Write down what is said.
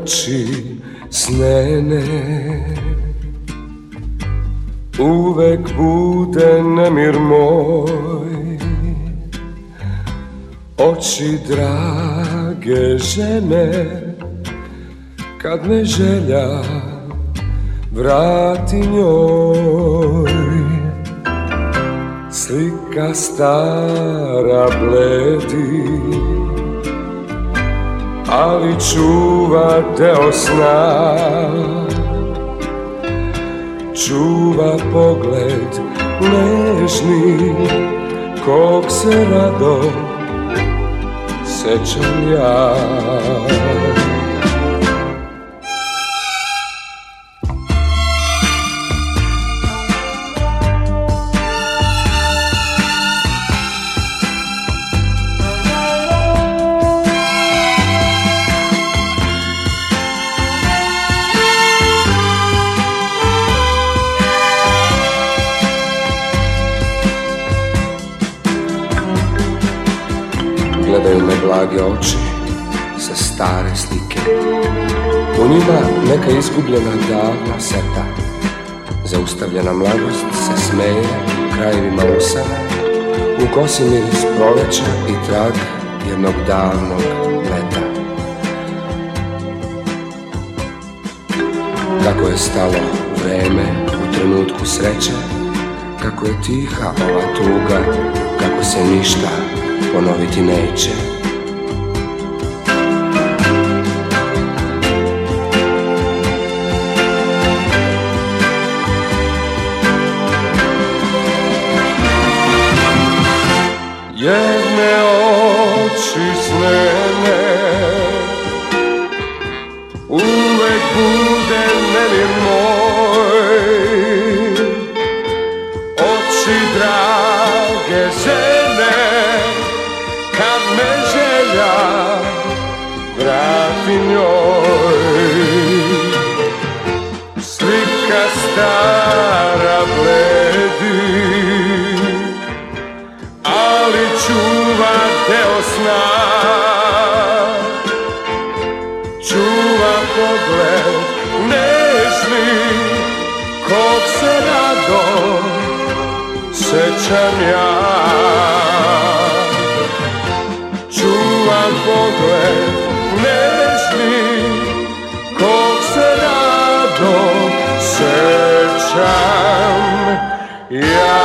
oči snene, uvek bude nemir moj. Oči drage žene, kad me želja vrati njoj. Slika stara bledi, ali čuva deo sna. Čuva pogled nežni, kog se rado sećam ja. Gledaju me blage oči sa stare slike, u njima neka izgubljena davna seta. Zaustavljena mladost se smeje u krajevima usana, u kosi miris proleća i trag jednog davnog leta. Kako je stalo vreme u trenutku sreće, kako je tiha ova tuga, kako se ništa ponoviti neće. Jedne oči snene, uvek bude nemir moj. Oči drage žene, kad me želja vrati njoj. Slika stara bledi, ali čuva deo sna. Čuva pogled nežni, kog se rado sećam ja. Čuvam pogled nežni, kog se rado sećam ja.